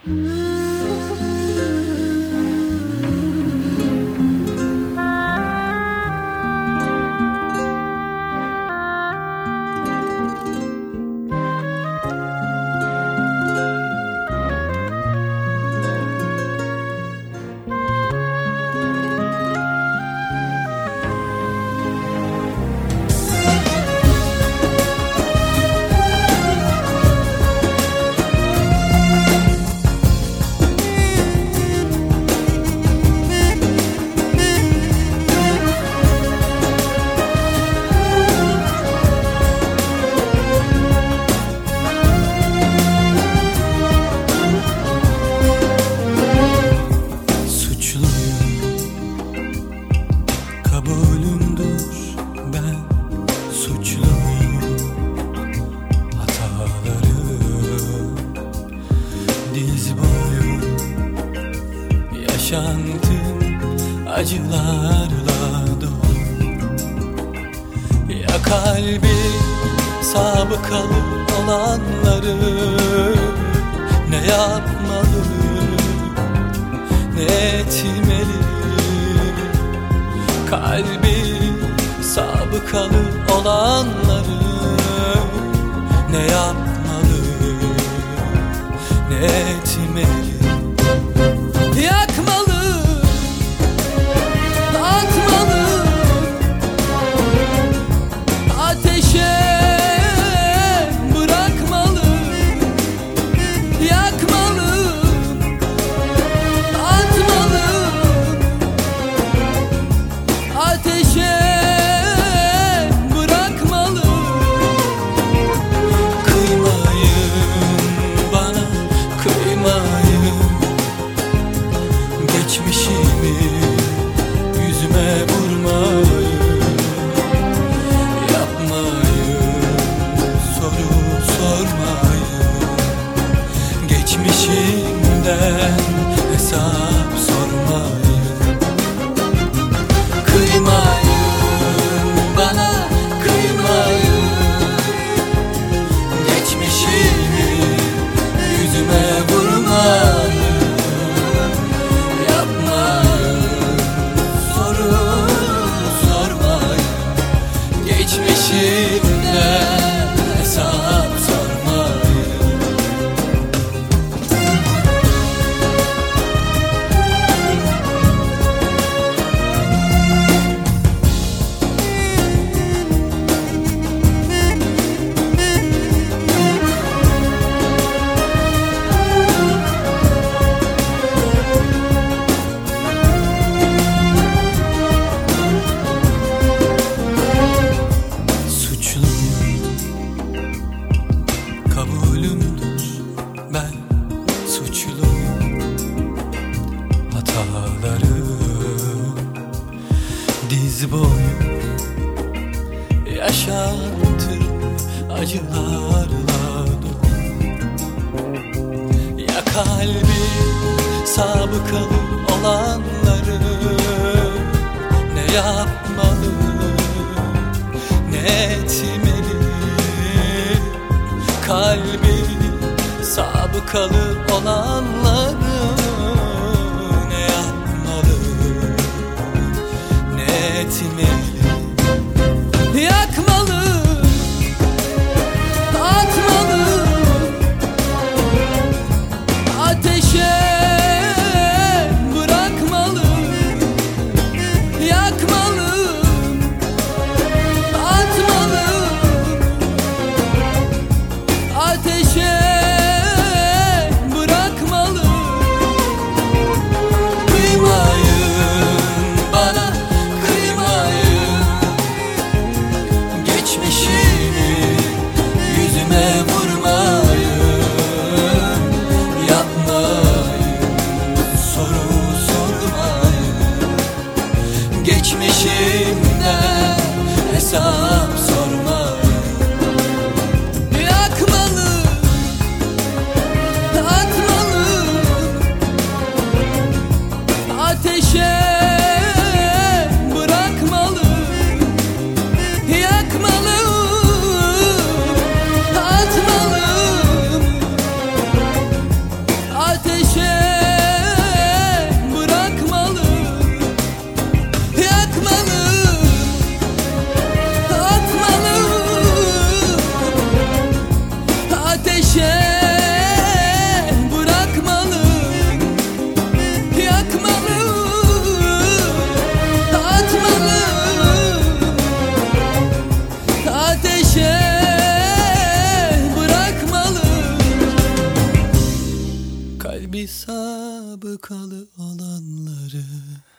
Kabulümdür, ben suçluyum. Hatalarım diz boyu, yaşantım acılarla dolu. Ya kalbi sabıkalı olanları ne yapmalı, ne etmeli? Kalbi sabıkalı olanları ne yapmalı, ne etmeli? Yakmalı, atmalı, ateşe bırakmalı. Yakmalı, atmalı, ateşe bırakmalı. Kıymayın bana, kıymayın. Geçmişimi yüzüme vurmayın. Yapmayın, soru sormayın. Geçmişimden hesap sormayın. Kıymayın bana, kıymayın. Geçmişimi yüzüme vurmayın. Yapmayın, soru sormayın. Geçmişimden hesap sormayın. Kabulümdür, ben suçluyum. Hatalarım diz boyu, yaşantım acılarla dolu. Ya kalbi sabıkalı olanları ne yapmalı, ne etmeli? Kalbi sabıkalı olanları ne yapmalı, ne etmeli? Yakmalı, atmalı, ateşe bırakmalı. Yakmalı, atmalı, ateşe bırakmalı. Kıymayın bana, kıymayın. sabıkalı olanları.